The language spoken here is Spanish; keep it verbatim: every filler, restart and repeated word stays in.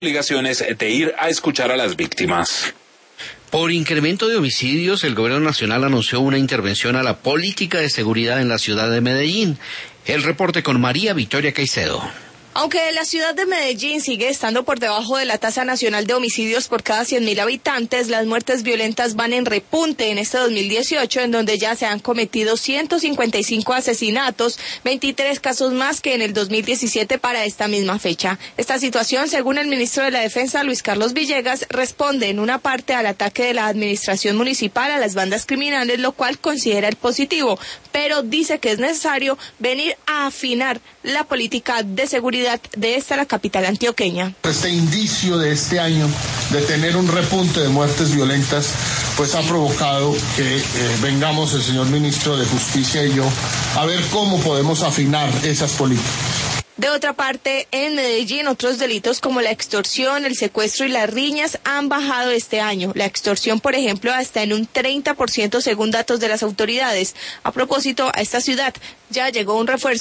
Obligaciones de ir a escuchar a las víctimas. Por incremento de homicidios, el gobierno nacional anunció una intervención a la política de seguridad en la ciudad de Medellín. El reporte con María Victoria Caicedo. Aunque la ciudad de Medellín sigue estando por debajo de la tasa nacional de homicidios por cada cien mil habitantes, las muertes violentas van en repunte en este dos mil dieciocho, en donde ya se han cometido ciento cincuenta y cinco asesinatos, veintitrés casos más que en el dos mil diecisiete para esta misma fecha. Esta situación, según el ministro de la Defensa, Luis Carlos Villegas, responde en una parte al ataque de la administración municipal a las bandas criminales, lo cual considera el positivo, pero dice que es necesario venir a afinar la política de seguridad de esta la capital antioqueña. Este indicio de este año de tener un repunte de muertes violentas pues ha provocado que eh, vengamos el señor ministro de Justicia y yo a ver cómo podemos afinar esas políticas. De otra parte, en Medellín, otros delitos como la extorsión, el secuestro y las riñas han bajado este año. La extorsión, por ejemplo, hasta en un treinta por ciento según datos de las autoridades. A propósito, a esta ciudad ya llegó un refuerzo